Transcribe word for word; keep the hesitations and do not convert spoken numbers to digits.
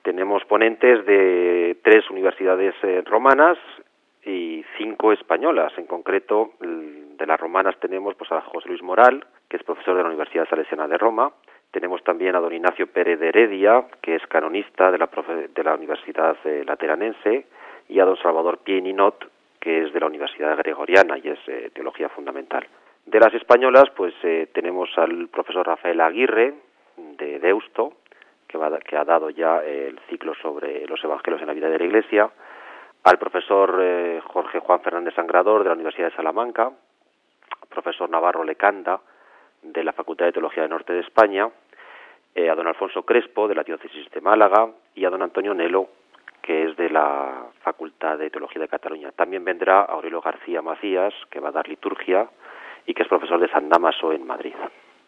Tenemos ponentes de tres universidades eh, romanas y cinco españolas. En concreto, de las romanas tenemos pues a José Luis Moral, que es profesor de la Universidad Salesiana de Roma. Tenemos también a don Ignacio Pérez de Heredia, que es canonista de la, profe, de la Universidad eh, Lateranense, y a don Salvador Pieninot, que es de la Universidad Gregoriana y es eh, teología fundamental. De las españolas, pues eh, tenemos al profesor Rafael Aguirre, de Deusto, que, va, que ha dado ya el ciclo sobre los evangelios en la vida de la Iglesia, al profesor eh, Jorge Juan Fernández Sangrador, de la Universidad de Salamanca, profesor Navarro Lecanda, de la Facultad de Teología del Norte de España, eh, a don Alfonso Crespo, de la Diócesis de Málaga, y a don Antonio Nelo, que es de la Facultad de Teología de Cataluña. También vendrá Aurelio García Macías, que va a dar liturgia, y que es profesor de San Dámaso en Madrid.